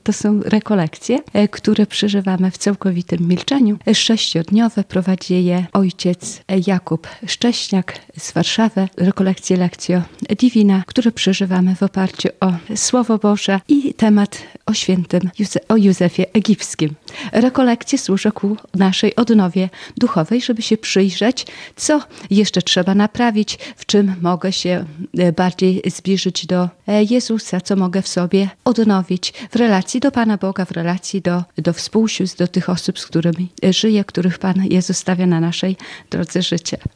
To są rekolekcje, które przeżywamy w całkowitym milczeniu. 6-dniowe prowadzi je ojciec Jakub Szcześniak z Warszawy. Rekolekcje Lectio Divina, które przeżywamy w oparciu o Słowo Boże i temat o Józefie Egipskim. Rekolekcje służą ku naszej odnowie duchowej, żeby się przyjrzeć, co jeszcze trzeba naprawić, w czym mogę się bardziej zbliżyć do Jezusa, co mogę w sobie odnowić w relacji do Pana Boga, w relacji do współsióstr, do tych osób, z którymi żyję, których Pan Jezus stawia na naszej drodze życia.